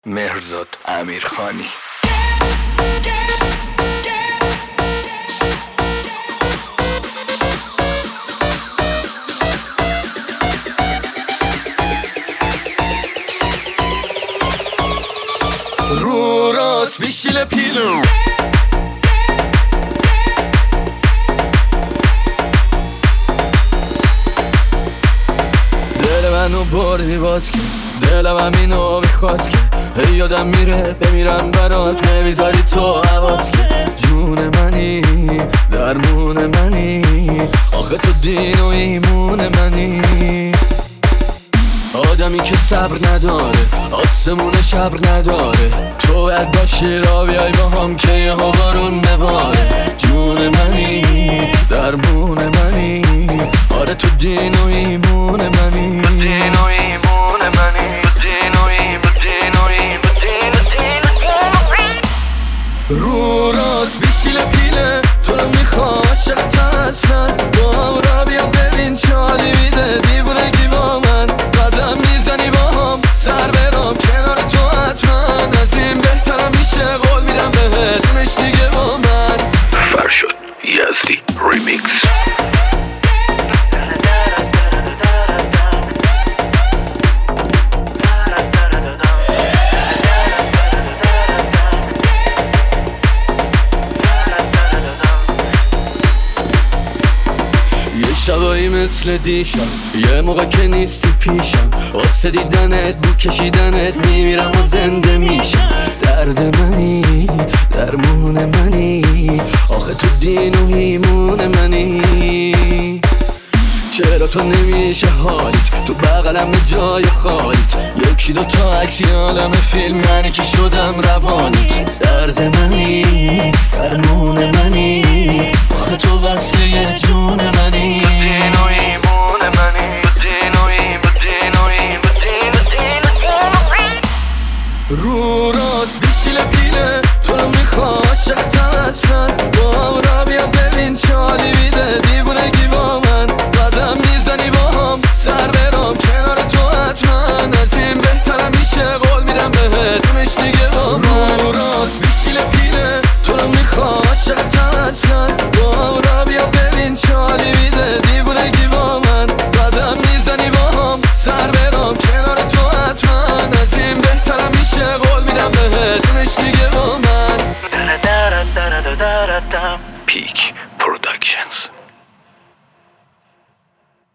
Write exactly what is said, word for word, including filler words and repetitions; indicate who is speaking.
Speaker 1: مهرزاد امیرخانی. رو راست ویشیل پیلو دل منو بردی باز که دلم همینو میخواست که هی یادم میره بمیرم برات نمیذاری تو حواس که جون منی درمون منی آخه تو دین و ایمون منی آدمی که صبر نداره آسمون شبر نداره تو باید باشی را بیای با هم که یه ها بارون بباره جون منی درمون منی آره تو دین و ایمون منی تو دین و ایمون منی تو دین و ایمون دین و ایمون دین رو راست ویشیل پیله تو رو میخوا عاشقت اصلا با هم را بیا ببین چالی میده دیوونگی با من قدم میزنی با هم سر برام کنار تو حتما از این بهترم میشه قول میدم بهت اونش دیگه با من فرشاد یزدی ریمیکس. شبایی مثل دیشم یه موقع که نیستی پیشم واسه دیدنت بو کشیدنت میمیرم و زنده میشم درد منی درمون منی آخه تو دین و ایمون منی چرا تو نمیشه حالیت تو بغلم جای خالیت یکی دو تا عکسی عالم فیلم منی که شدم روانیت درد منی درمون منی آخه تو وصله جون منی دین و ایمون منی دین و ایمون دین و ایمون دین رو راست ویشیل پیله تو رو میخوا عاشقتم اصلا با هم را بیا ببین چالی میده دیوونگی با من قدم میزنی با هم سر برام کنار تو حتما از این بهترم میشه قول میدم بهت اونش دیگه با من رو راست ویشیل پیله تو رو میخوا عاشقتم اصلا با هم را بیا ببین چالی میده دیوونگی با من قدم میزنی با هم سر برام کنار تو حتما از این بهترم میشه قول میدم بهت اونش دیگه با من پیک.